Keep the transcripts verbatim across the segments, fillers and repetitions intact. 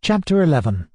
Chapter eleven.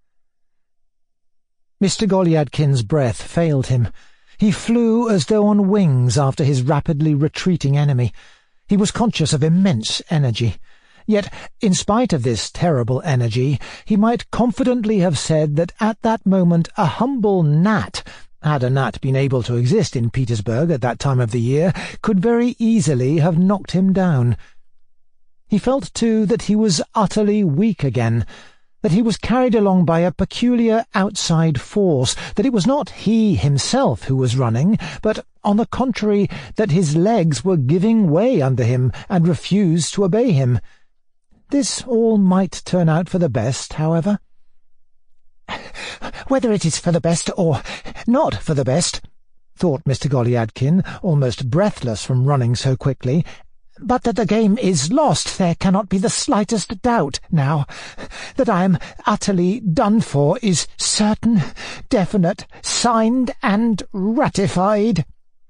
Mister Goliadkin's breath failed him. He flew as though on wings after his rapidly retreating enemy. He was conscious of immense energy. Yet, in spite of this terrible energy, he might confidently have said that at that moment a humble gnat, had a gnat been able to exist in Petersburg at that time of the year, could very easily have knocked him down. He felt, too, that he was utterly weak again, that he was carried along by a peculiar outside force, that it was not he himself who was running, but, on the contrary, that his legs were giving way under him and refused to obey him. This all might turn out for the best, however. "Whether it is for the best or not for the best," thought Mister Goliadkin, almost breathless from running so quickly, "but that the game is lost there cannot be the slightest doubt now. That I am utterly done for is certain, definite, signed and ratified."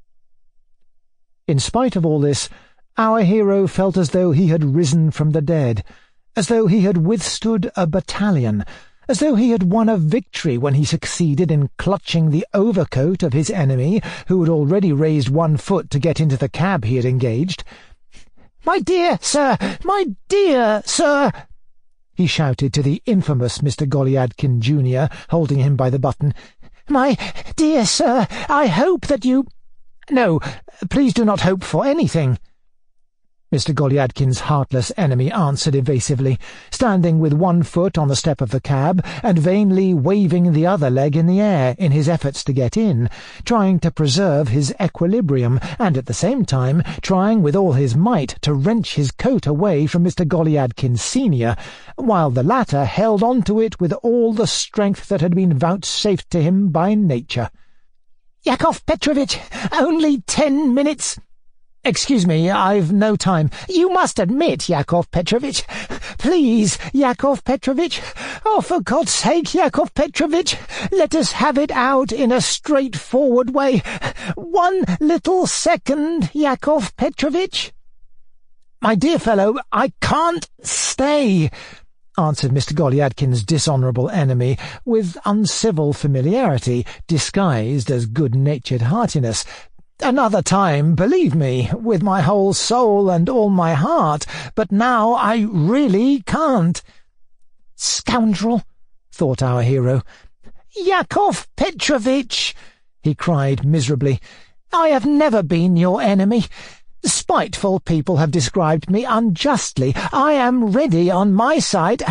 In spite of all this, our hero felt as though he had risen from the dead, as though he had withstood a battalion, as though he had won a victory when he succeeded in clutching the overcoat of his enemy, who had already raised one foot to get into the cab he had engaged. "My dear sir! My dear sir!" he shouted to the infamous Mister Goliadkin Junior, holding him by the button. "My dear sir, I hope that you—" "No, please do not hope for anything," Mister Goliadkin's heartless enemy answered evasively, standing with one foot on the step of the cab and vainly waving the other leg in the air in his efforts to get in, trying to preserve his equilibrium, and at the same time trying with all his might to wrench his coat away from Mister Goliadkin Senior, while the latter held on to it with all the strength that had been vouchsafed to him by nature. "Yakov Petrovitch, only ten minutes—" "Excuse me, I've no time." "You must admit, Yakov Petrovitch. Please, Yakov Petrovitch. Oh, for God's sake, Yakov Petrovitch, let us have it out in a straightforward way. One little second, Yakov Petrovitch." "My dear fellow, I can't stay," answered Mister Goliadkin's dishonourable enemy, with uncivil familiarity, disguised as good-natured heartiness. "Another time, believe me, with my whole soul and all my heart, but now I really can't." "Scoundrel," thought our hero. "Yakov Petrovitch," he cried miserably, "I have never been your enemy. Spiteful people have described me unjustly. I am ready on my side.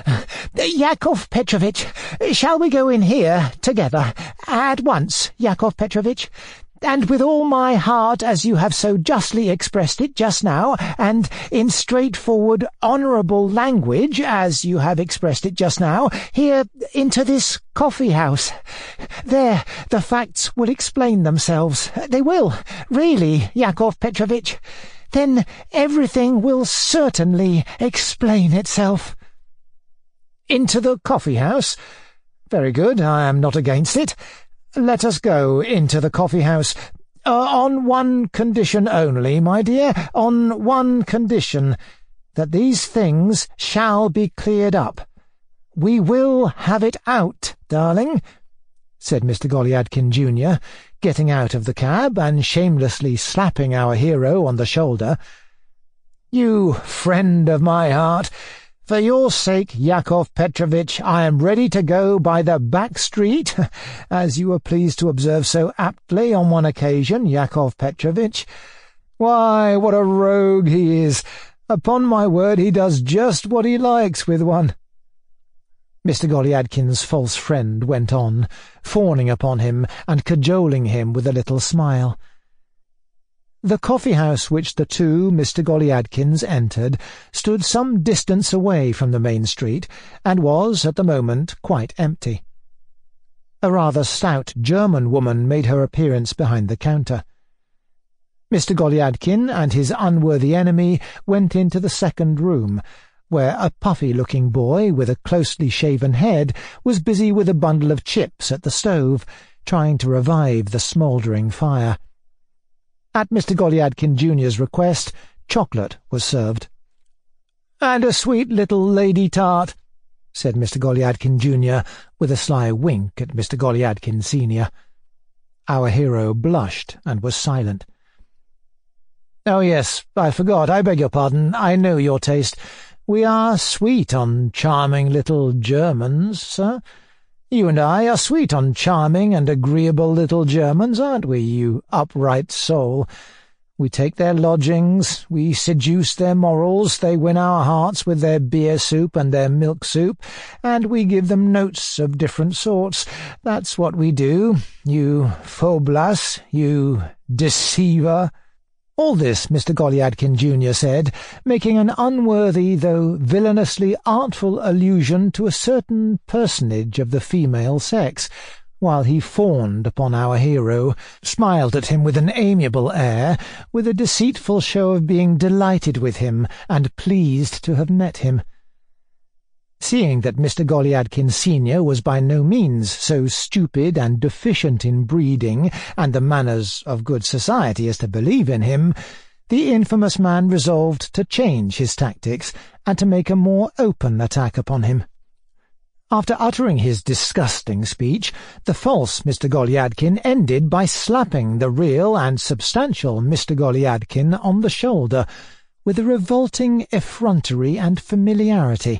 Yakov Petrovitch, shall we go in here together, at once, Yakov Petrovitch? And with all my heart, as you have so justly expressed it just now, and in straightforward, honourable language, as you have expressed it just now, here into this coffee-house. There, the facts will explain themselves. They will, really, Yakov Petrovitch. Then everything will certainly explain itself." "Into the coffee-house? Very good, I am not against it. Let us go into the coffee-house. Uh, on one condition only, my dear, on one condition, that these things shall be cleared up. We will have it out, darling," said Mister Goliadkin Junior, getting out of the cab and shamelessly slapping our hero on the shoulder. "You friend of my heart, for your sake, Yakov Petrovitch, I am ready to go by the back street, as you were pleased to observe so aptly on one occasion, Yakov Petrovitch. Why, what a rogue he is! Upon my word, he does just what he likes with one." Mister Goliadkin's false friend went on, fawning upon him and cajoling him with a little smile. The coffee-house which the two Mister Goliadkins entered stood some distance away from the main street, and was, at the moment, quite empty. A rather stout German woman made her appearance behind the counter. Mister Goliadkin and his unworthy enemy went into the second room, where a puffy-looking boy with a closely shaven head was busy with a bundle of chips at the stove, trying to revive the smouldering fire. At Mister Goliadkin Junior's request, chocolate was served. "And a sweet little lady tart," said Mister Golyadkin Junior with a sly wink at Mister Golyadkin Senior. Our hero blushed and was silent. "Oh, yes, I forgot. I beg your pardon. I know your taste. We are sweet on charming little Germans, sir. You and I are sweet on charming and agreeable little Germans, aren't we, you upright soul? We take their lodgings, we seduce their morals, they win our hearts with their beer soup and their milk soup, and we give them notes of different sorts. That's what we do, you faublas, you deceiver." All this Mister Golyadkin Junior said, making an unworthy though villainously artful allusion to a certain personage of the female sex, while he fawned upon our hero, smiled at him with an amiable air, with a deceitful show of being delighted with him and pleased to have met him. Seeing that Mister Golyadkin Senior was by no means so stupid and deficient in breeding and the manners of good society as to believe in him, the infamous man resolved to change his tactics and to make a more open attack upon him. After uttering his disgusting speech, the false Mister Golyadkin ended by slapping the real and substantial Mister Golyadkin on the shoulder, with a revolting effrontery and familiarity.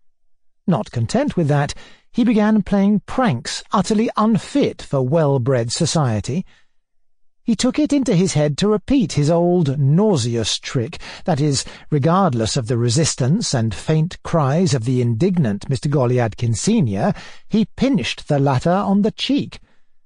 Not content with that, he began playing pranks utterly unfit for well-bred society. He took it into his head to repeat his old nauseous trick, that is, regardless of the resistance and faint cries of the indignant Mister Golyadkin Senior, he pinched the latter on the cheek.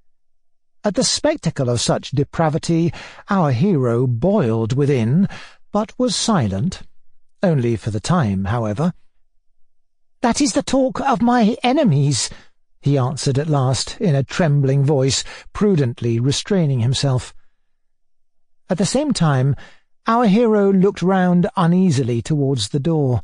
At the spectacle of such depravity, our hero boiled within, but was silent, only for the time, however. "That is the talk of my enemies," he answered at last, in a trembling voice, prudently restraining himself. At the same time, our hero looked round uneasily towards the door.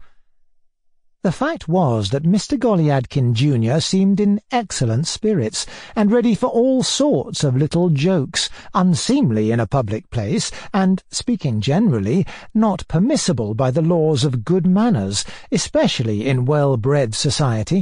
The fact was that Mister Golyadkin Junior seemed in excellent spirits, and ready for all sorts of little jokes, unseemly in a public place, and, speaking generally, not permissible by the laws of good manners, especially in well-bred society.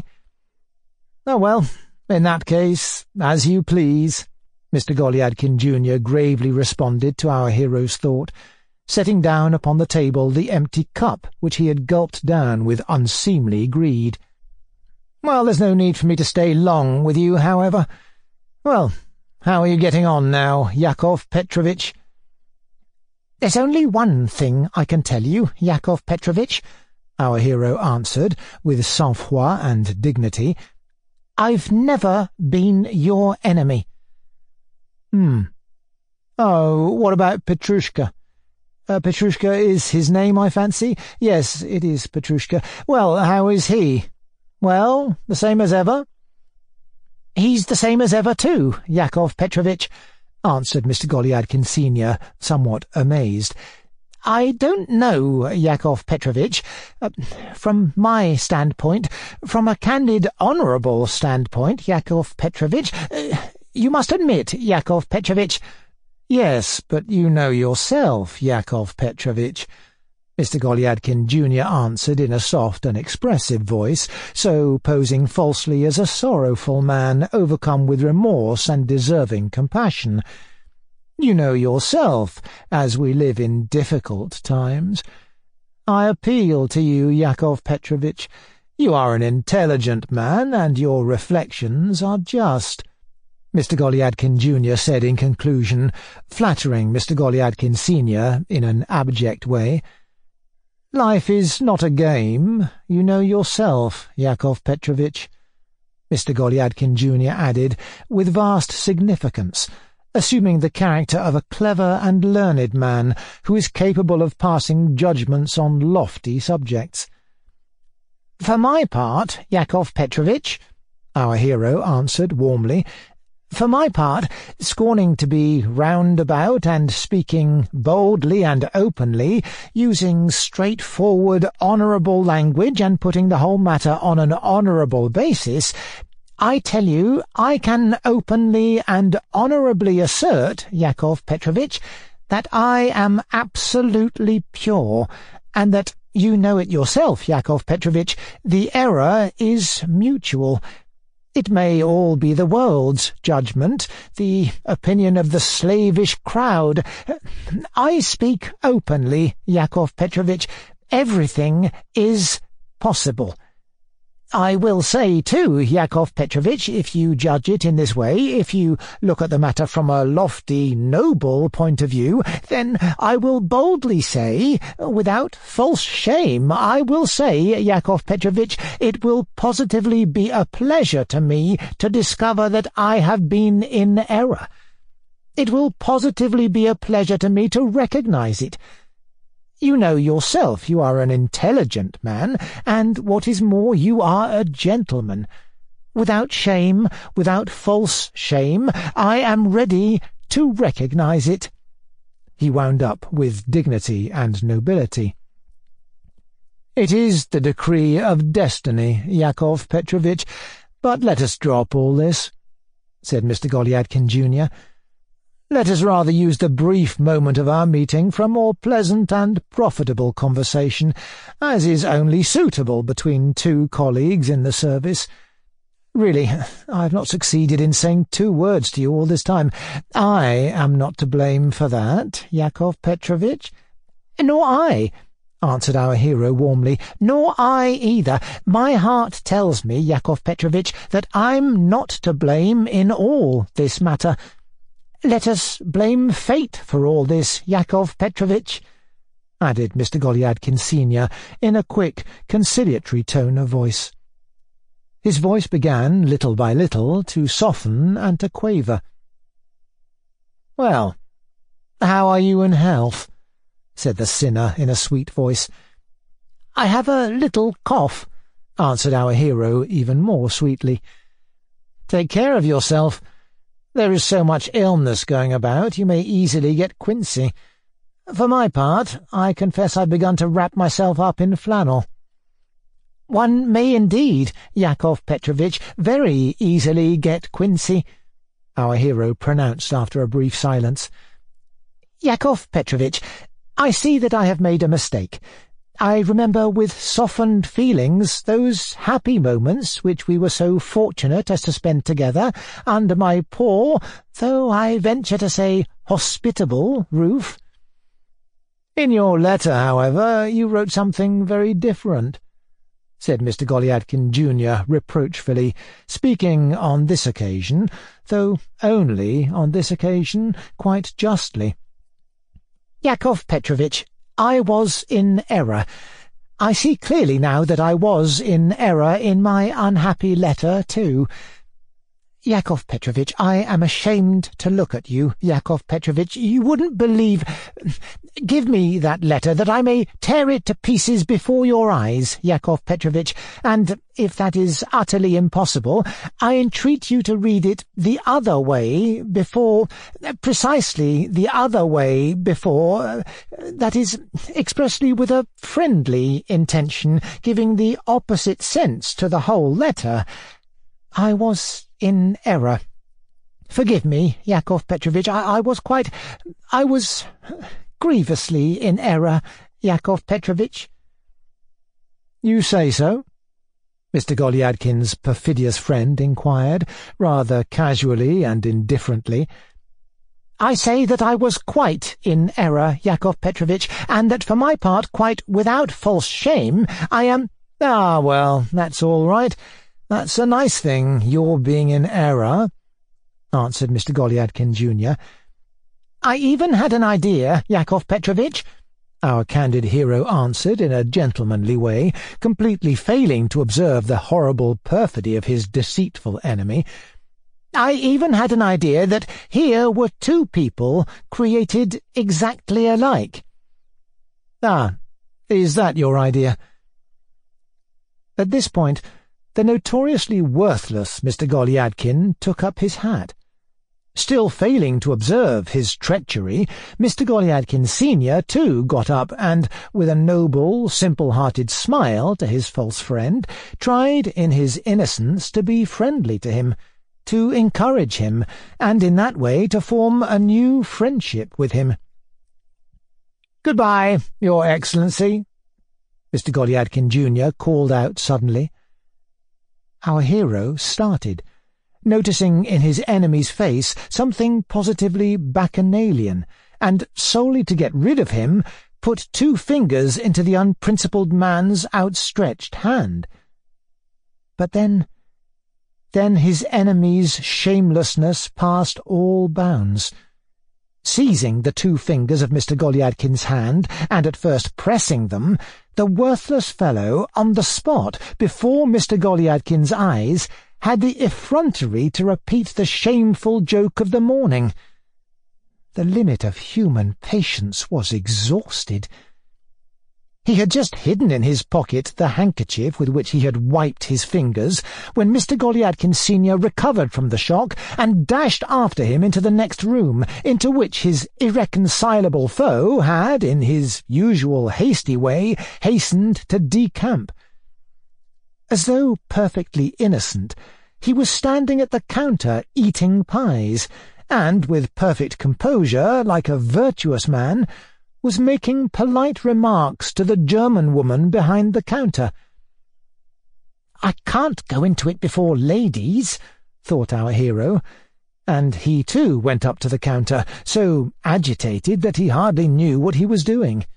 "Oh, well, in that case, as you please," Mister Golyadkin Junior gravely responded to our hero's thought, setting down upon the table the empty cup which he had gulped down with unseemly greed. "Well, there's no need for me to stay long with you, however. Well, how are you getting on now, Yakov Petrovitch?" "There's only one thing I can tell you, Yakov Petrovitch," our hero answered, with sang-froid and dignity. "I've never been your enemy." Hmm. Oh, what about Petrushka? Uh, Petrushka is his name, I fancy? Yes, it is Petrushka. Well, how is he? Well, the same as ever? "He's the same as ever, too, Yakov Petrovitch," answered Mister Golyadkin Senior, somewhat amazed. "I don't know, Yakov Petrovitch. Uh, from my standpoint, from a candid, honourable standpoint, Yakov Petrovitch, uh, you must admit, Yakov Petrovitch—" "Yes, but you know yourself, Yakov Petrovitch," Mister Golyadkin Junior answered in a soft and expressive voice, so posing falsely as a sorrowful man overcome with remorse and deserving compassion. "You know yourself, as we live in difficult times. I appeal to you, Yakov Petrovitch. You are an intelligent man, and your reflections are just," Mister Golyadkin Junior said in conclusion, flattering Mister Golyadkin Senior in an abject way. "Life is not a game, you know yourself, Yakov Petrovitch," Mister Golyadkin Junior added, with vast significance, assuming the character of a clever and learned man who is capable of passing judgments on lofty subjects. "For my part, Yakov Petrovitch," our hero answered warmly, "for my part, scorning to be roundabout and speaking boldly and openly, using straightforward, honourable language and putting the whole matter on an honourable basis, I tell you I can openly and honourably assert, Yakov Petrovitch, that I am absolutely pure, and that, you know it yourself, Yakov Petrovitch, the error is mutual. It may all be the world's judgment, the opinion of the slavish crowd. I speak openly, Yakov Petrovitch. Everything is possible. I will say, too, Yakov Petrovitch, if you judge it in this way, if you look at the matter from a lofty, noble point of view, then I will boldly say, without false shame, I will say, Yakov Petrovitch, it will positively be a pleasure to me to discover that I have been in error. It will positively be a pleasure to me to recognize it. You know yourself you are an intelligent man, and, what is more, you are a gentleman. Without shame, without false shame, I am ready to recognize it." He wound up with dignity and nobility. "It is the decree of destiny, Yakov Petrovitch, but let us drop all this," said Mister Golyadkin Junior "Let us rather use the brief moment of our meeting for a more pleasant and profitable conversation, as is only suitable between two colleagues in the service. Really, I have not succeeded in saying two words to you all this time. I am not to blame for that, Yakov Petrovitch." "Nor I," answered our hero warmly. "Nor I either. My heart tells me, Yakov Petrovitch, that I'm not to blame in all this matter. Let us blame fate for all this, Yakov Petrovitch," added Mister Golyadkin Senior in a quick, conciliatory tone of voice. His voice began, little by little, to soften and to quaver. "Well, how are you in health?" said the sinner in a sweet voice. "I have a little cough," answered our hero even more sweetly. "Take care of yourself. There is so much illness going about, you may easily get quinsy. For my part, I confess I've begun to wrap myself up in flannel." "One may indeed, Yakov Petrovitch, very easily get quinsy," our hero pronounced after a brief silence. "Yakov Petrovitch, I see that I have made a mistake. I remember with softened feelings those happy moments which we were so fortunate as to spend together under my poor, though I venture to say hospitable, roof." "In your letter, however, you wrote something very different," said Mister Golyadkin Junior reproachfully, speaking on this occasion, though only on this occasion, quite justly. "Yakov Petrovitch, I was in error. I see clearly now that I was in error in my unhappy letter, too. Yakov Petrovitch, I am ashamed to look at you, Yakov Petrovitch. You wouldn't believe— Give me that letter, that I may tear it to pieces before your eyes, Yakov Petrovitch, and, if that is utterly impossible, I entreat you to read it the other way before— precisely the other way before— that is, expressly with a friendly intention, giving the opposite sense to the whole letter. I was in error. Forgive me, Yakov Petrovitch, I, I was quite— I was grievously in error, Yakov Petrovitch." "You say so?" Mister Golyadkin's perfidious friend inquired, rather casually and indifferently. "I say that I was quite in error, Yakov Petrovitch, and that for my part, quite without false shame, I am— "Ah, well, that's all right. That's a nice thing, your being in error," answered Mister Golyadkin Junior "I even had an idea, Yakov Petrovitch," our candid hero answered in a gentlemanly way, completely failing to observe the horrible perfidy of his deceitful enemy. "I even had an idea that here were two people created exactly alike." "Ah, is that your idea?" At this point, the notoriously worthless Mister Golyadkin took up his hat. Still failing to observe his treachery, Mister Golyadkin Senior too got up and, with a noble, simple-hearted smile to his false friend, tried in his innocence to be friendly to him, to encourage him, and in that way to form a new friendship with him. "Goodbye, Your Excellency," Mister Golyadkin Junior called out suddenly. Our hero started, noticing in his enemy's face something positively bacchanalian, and, solely to get rid of him, put two fingers into the unprincipled man's outstretched hand. But then, then his enemy's shamelessness passed all bounds. Seizing the two fingers of Mister Golyadkin's hand, and at first pressing them, the worthless fellow, on the spot, before Mister Golyadkin's eyes, had the effrontery to repeat the shameful joke of the morning. The limit of human patience was exhausted. He had just hidden in his pocket the handkerchief with which he had wiped his fingers, when Mister Golyadkin Senior recovered from the shock and dashed after him into the next room, into which his irreconcilable foe had, in his usual hasty way, hastened to decamp. As though perfectly innocent, he was standing at the counter eating pies, and, with perfect composure, like a virtuous man, was making polite remarks to the German woman behind the counter. "I can't go into it before ladies," thought our hero, and he too went up to the counter, so agitated that he hardly knew what he was doing.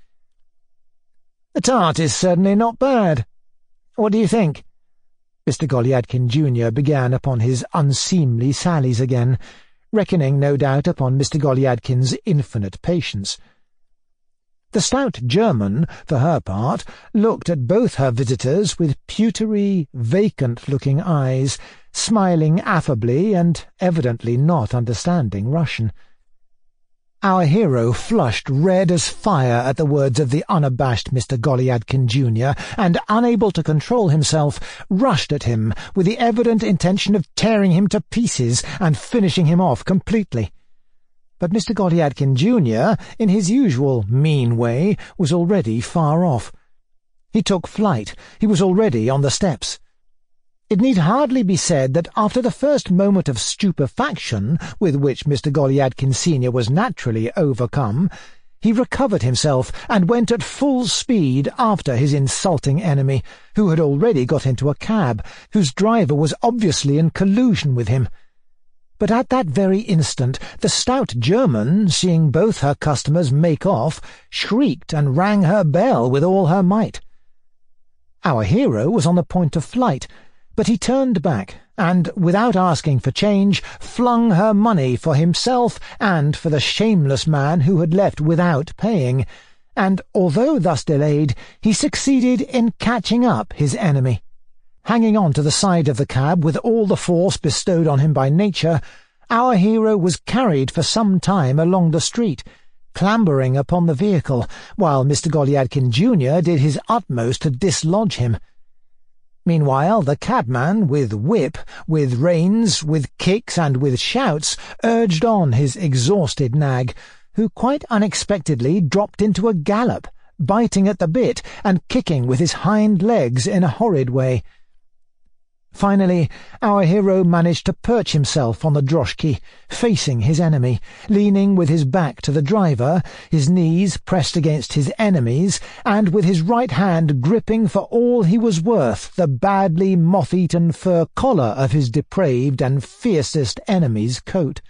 "The tart is certainly not bad. What do you think?" Mister Golyadkin Junior began upon his unseemly sallies again, reckoning no doubt upon Mister Golyadkin's infinite patience. The stout German, for her part, looked at both her visitors with pewtery, vacant-looking eyes, smiling affably and evidently not understanding Russian. Our hero flushed red as fire at the words of the unabashed Mister Golyadkin Junior, and, unable to control himself, rushed at him with the evident intention of tearing him to pieces and finishing him off completely. But Mister Golyadkin Junior, in his usual mean way, was already far off. He took flight. He was already on the steps. It need hardly be said that after the first moment of stupefaction with which Mister Golyadkin Senior was naturally overcome, he recovered himself and went at full speed after his insulting enemy, who had already got into a cab, whose driver was obviously in collusion with him. But at that very instant the stout German, seeing both her customers make off, shrieked and rang her bell with all her might. Our hero was on the point of flight, but he turned back, and, without asking for change, flung her money for himself and for the shameless man who had left without paying, and, although thus delayed, he succeeded in catching up his enemy. Hanging on to the side of the cab with all the force bestowed on him by nature, our hero was carried for some time along the street, clambering upon the vehicle, while Mister Golyadkin Junior did his utmost to dislodge him. Meanwhile the cabman, with whip, with reins, with kicks, and with shouts, urged on his exhausted nag, who quite unexpectedly dropped into a gallop, biting at the bit and kicking with his hind legs in a horrid way. Finally, our hero managed to perch himself on the droshky, facing his enemy, leaning with his back to the driver, his knees pressed against his enemy's, and with his right hand gripping for all he was worth the badly moth-eaten fur collar of his depraved and fiercest enemy's coat.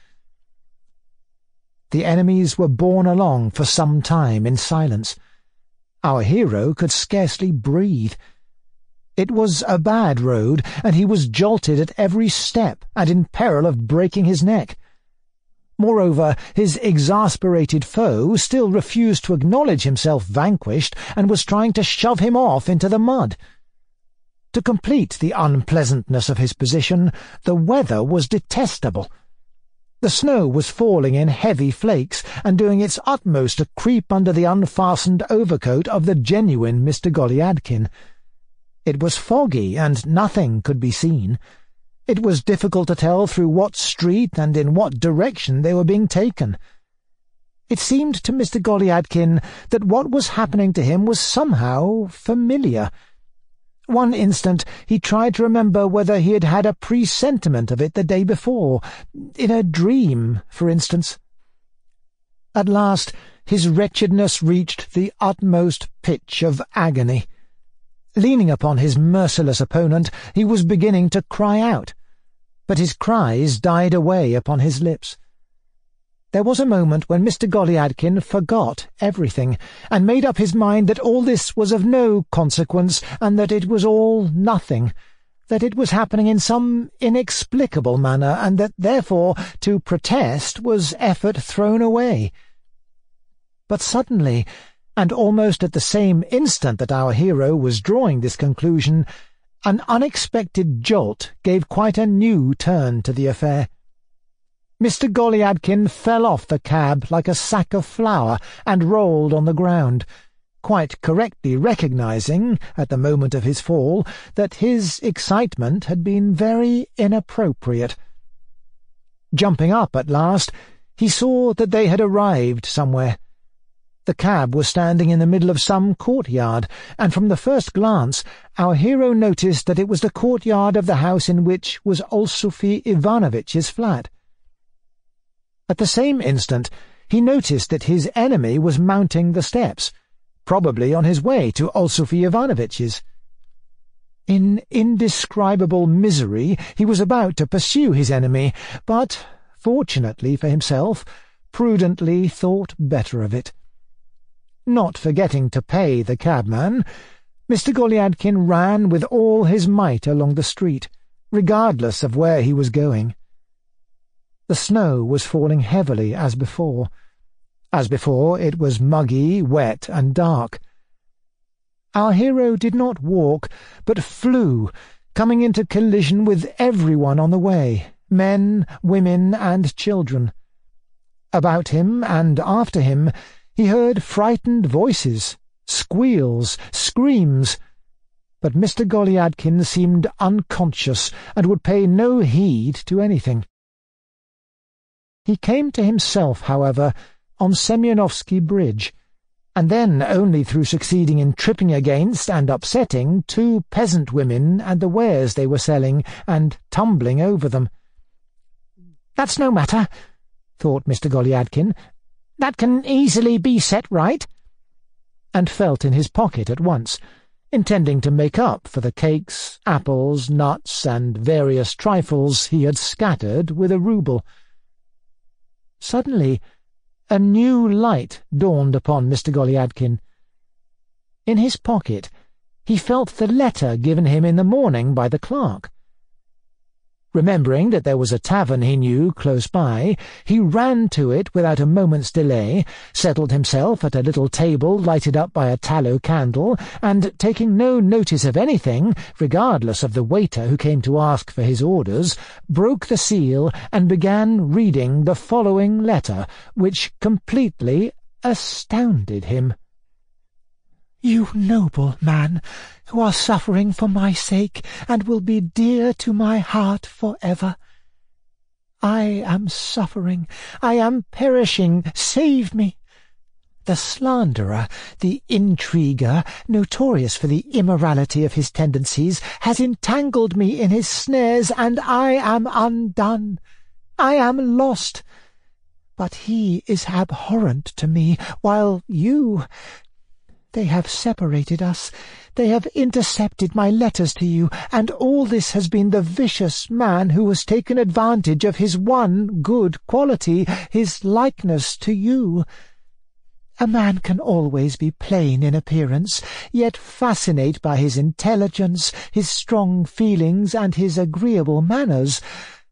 The enemies were borne along for some time in silence. Our hero could scarcely breathe. It was a bad road, and he was jolted at every step and in peril of breaking his neck. Moreover, his exasperated foe still refused to acknowledge himself vanquished and was trying to shove him off into the mud. To complete the unpleasantness of his position, the weather was detestable. The snow was falling in heavy flakes and doing its utmost to creep under the unfastened overcoat of the genuine Mister Golyadkin. It was foggy, and nothing could be seen. It was difficult to tell through what street and in what direction they were being taken. It seemed to Mister Golyadkin that what was happening to him was somehow familiar. One instant he tried to remember whether he had had a presentiment of it the day before, in a dream, for instance. At last his wretchedness reached the utmost pitch of agony. Leaning upon his merciless opponent, he was beginning to cry out, but his cries died away upon his lips. There was a moment when Mister Goliadkin forgot everything, and made up his mind that all this was of no consequence, and that it was all nothing, that it was happening in some inexplicable manner, and that, therefore, to protest was effort thrown away. But suddenly, and almost at the same instant that our hero was drawing this conclusion, an unexpected jolt gave quite a new turn to the affair. Mister Goliadkin fell off the cab like a sack of flour and rolled on the ground, quite correctly recognizing, at the moment of his fall, that his excitement had been very inappropriate. Jumping up at last, he saw that they had arrived somewhere. The cab was standing in the middle of some courtyard, and from the first glance our hero noticed that it was the courtyard of the house in which was Olsufy Ivanovitch's flat. At the same instant he noticed that his enemy was mounting the steps, probably on his way to Olsufy Ivanovitch's. In indescribable misery he was about to pursue his enemy, but, fortunately for himself, prudently thought better of it. Not forgetting to pay the cabman, Mister Goliadkin ran with all his might along the street, regardless of where he was going. The snow was falling heavily as before. As before, it was muggy, wet, and dark. Our hero did not walk, but flew, coming into collision with everyone on the way, men, women, and children. About him and after him he heard frightened voices, squeals, screams, but Mister Goliadkin seemed unconscious and would pay no heed to anything. He came to himself, however, on Semyonovsky Bridge, and then only through succeeding in tripping against and upsetting two peasant women and the wares they were selling, and tumbling over them. "That's no matter," thought Mister Goliadkin. "That can easily be set right," and felt in his pocket at once, intending to make up for the cakes, apples, nuts, and various trifles he had scattered with a rouble. Suddenly a new light dawned upon Mister Goliadkin. In his pocket he felt the letter given him in the morning by the clerk. Remembering that there was a tavern he knew close by, he ran to it without a moment's delay, settled himself at a little table lighted up by a tallow candle, and, taking no notice of anything, regardless of the waiter who came to ask for his orders, broke the seal and began reading the following letter, which completely astounded him. "You noble man, who are suffering for my sake, and will be dear to my heart for ever. I am suffering, I am perishing, save me. The slanderer, the intriguer, notorious for the immorality of his tendencies, has entangled me in his snares, and I am undone. I am lost. But he is abhorrent to me, while you... They have separated us, they have intercepted my letters to you, and all this has been the vicious man who has taken advantage of his one good quality, his likeness to you. A man can always be plain in appearance, yet fascinate by his intelligence, his strong feelings, and his agreeable manners.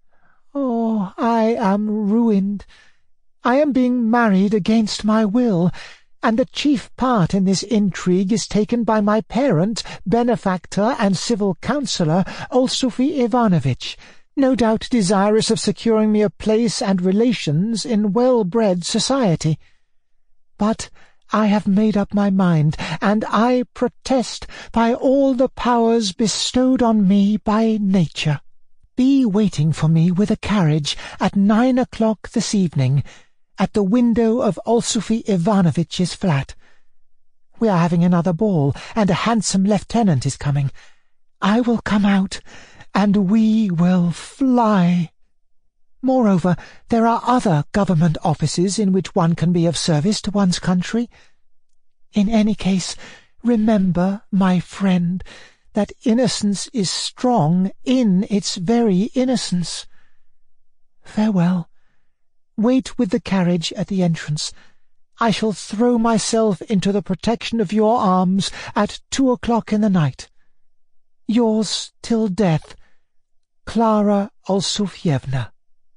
Oh, I am ruined. I am being married against my will, and the chief part in this intrigue is taken by my parent, benefactor, and civil counsellor, Olsufy Ivanovitch, no doubt desirous of securing me a place and relations in well-bred society. But I have made up my mind, and I protest by all the powers bestowed on me by nature. Be waiting for me with a carriage at nine o'clock this evening, at the window of Olsufy Ivanovitch's flat. We are having another ball, and a handsome lieutenant is coming. I will come out, and we will fly. Moreover, there are other government offices in which one can be of service to one's country. In any case, Remember, my friend, that innocence is strong in its very innocence. Farewell. Wait with the carriage at the entrance. I shall throw myself into the protection of your arms at two o'clock in the night. Yours till death, Clara Olsufyevna.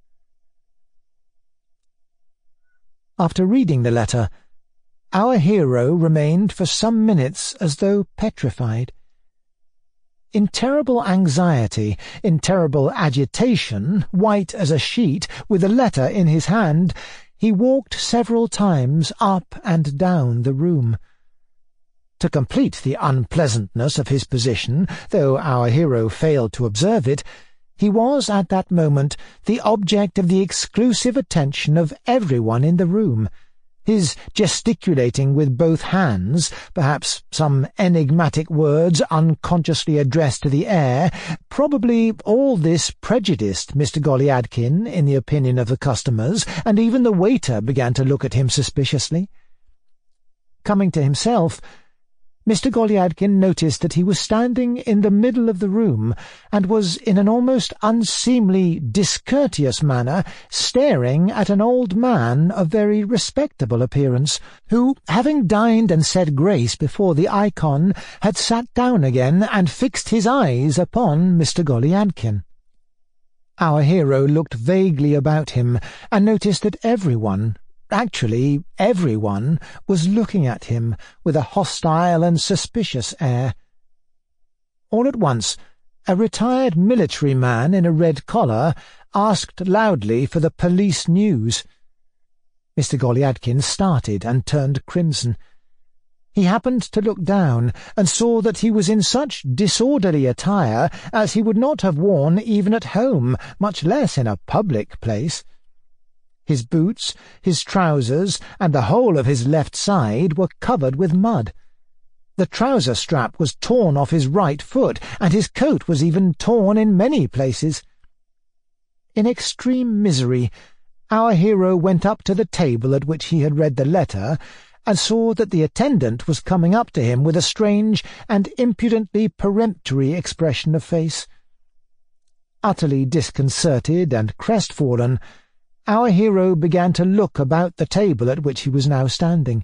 After reading the letter, our hero remained for some minutes as though petrified. In terrible anxiety, in terrible agitation, white as a sheet, with the letter in his hand, he walked several times up and down the room. To complete the unpleasantness of his position, though our hero failed to observe it, he was at that moment the object of the exclusive attention of everyone in the room. His gesticulating with both hands, perhaps some enigmatic words unconsciously addressed to the air, probably all this prejudiced Mister Goliadkin in the opinion of the customers, and even the waiter began to look at him suspiciously. Coming to himself, Mister Goliadkin noticed that he was standing in the middle of the room, and was in an almost unseemly, discourteous manner staring at an old man of very respectable appearance, who, having dined and said grace before the icon, had sat down again and fixed his eyes upon Mister Goliadkin. Our hero looked vaguely about him, and noticed that everyone, actually everyone, was looking at him with a hostile and suspicious air. All at once, a retired military man in a red collar asked loudly for the police news. Mister Goliadkin started and turned crimson. He happened to look down, and saw that he was in such disorderly attire as he would not have worn even at home, much less in a public place. His boots, his trousers, and the whole of his left side were covered with mud. The trouser strap was torn off his right foot, and his coat was even torn in many places. In extreme misery, our hero went up to the table at which he had read the letter, and saw that the attendant was coming up to him with a strange and impudently peremptory expression of face. Utterly disconcerted and crestfallen, our hero began to look about the table at which he was now standing.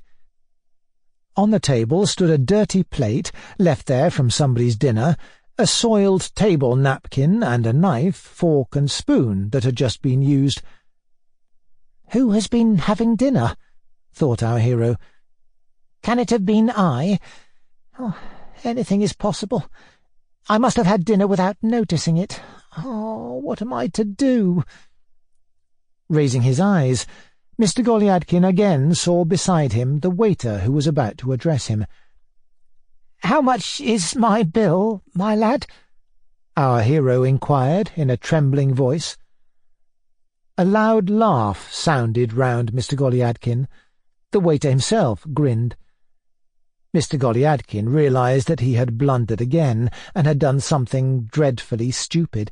On the table stood a dirty plate, left there from somebody's dinner, a soiled table napkin, and a knife, fork, and spoon that had just been used. "Who has been having dinner?" thought our hero. "Can it have been I? Oh, anything is possible. I must have had dinner without noticing it. Oh, what am I to do?" Raising his eyes, Mister Goliadkin again saw beside him the waiter who was about to address him. "How much is my bill, my lad?" our hero inquired in a trembling voice. A loud laugh sounded round Mister Goliadkin. The waiter himself grinned. Mister Goliadkin realized that he had blundered again, and had done something dreadfully stupid.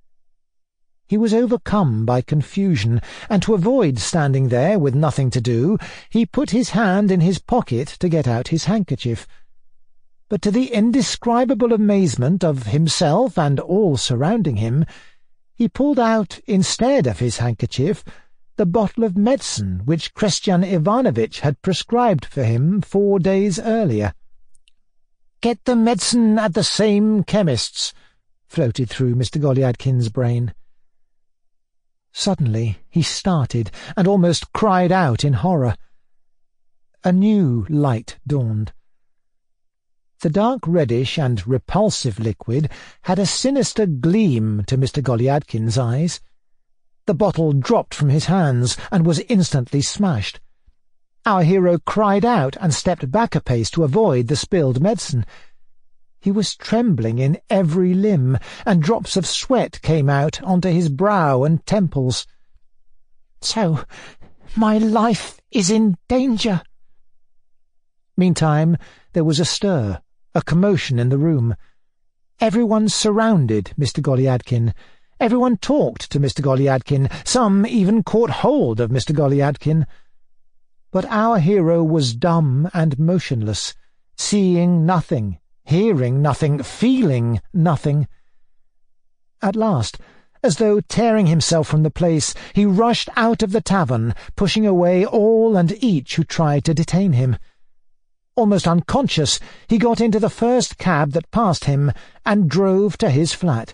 He was overcome by confusion, and to avoid standing there with nothing to do, he put his hand in his pocket to get out his handkerchief. But to the indescribable amazement of himself and all surrounding him, he pulled out, instead of his handkerchief, the bottle of medicine which Christian Ivanovitch had prescribed for him four days earlier. "Get the medicine at the same chemist's," floated through Mister Goliadkin's brain. Suddenly he started, and almost cried out in horror. A new light dawned. The dark reddish and repulsive liquid had a sinister gleam to Mister Goliadkin's eyes. The bottle dropped from his hands, and was instantly smashed. Our hero cried out, and stepped back a pace to avoid the spilled medicine. He was trembling in every limb, and drops of sweat came out onto his brow and temples. "So, my life is in danger." Meantime, there was a stir, a commotion in the room. Everyone surrounded Mister Goliadkin. Everyone talked to Mister Goliadkin. Some even caught hold of Mister Goliadkin. But our hero was dumb and motionless, seeing nothing, hearing nothing, feeling nothing. At last, as though tearing himself from the place, he rushed out of the tavern, pushing away all and each who tried to detain him. Almost unconscious, he got into the first cab that passed him and drove to his flat.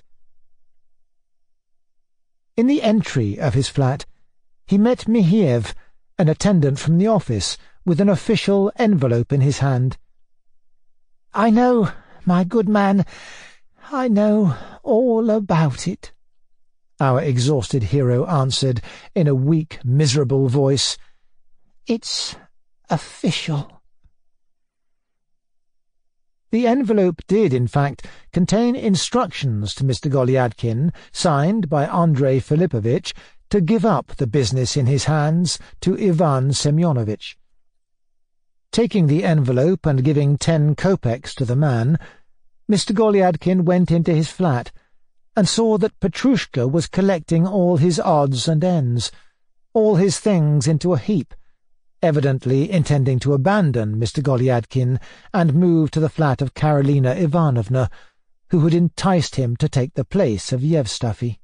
In the entry of his flat, he met Mihiev, an attendant from the office, with an official envelope in his hand. "I know, my good man, I know all about it," our exhausted hero answered in a weak, miserable voice. "It's official." The envelope did, in fact, contain instructions to Mister Goliadkin, signed by Andrei Filipovich, to give up the business in his hands to Ivan Semyonovich. Taking the envelope and giving ten kopecks to the man, Mister Goliadkin went into his flat and saw that Petrushka was collecting all his odds and ends, all his things into a heap, evidently intending to abandon Mister Goliadkin and move to the flat of Karolina Ivanovna, who had enticed him to take the place of Yevstafy.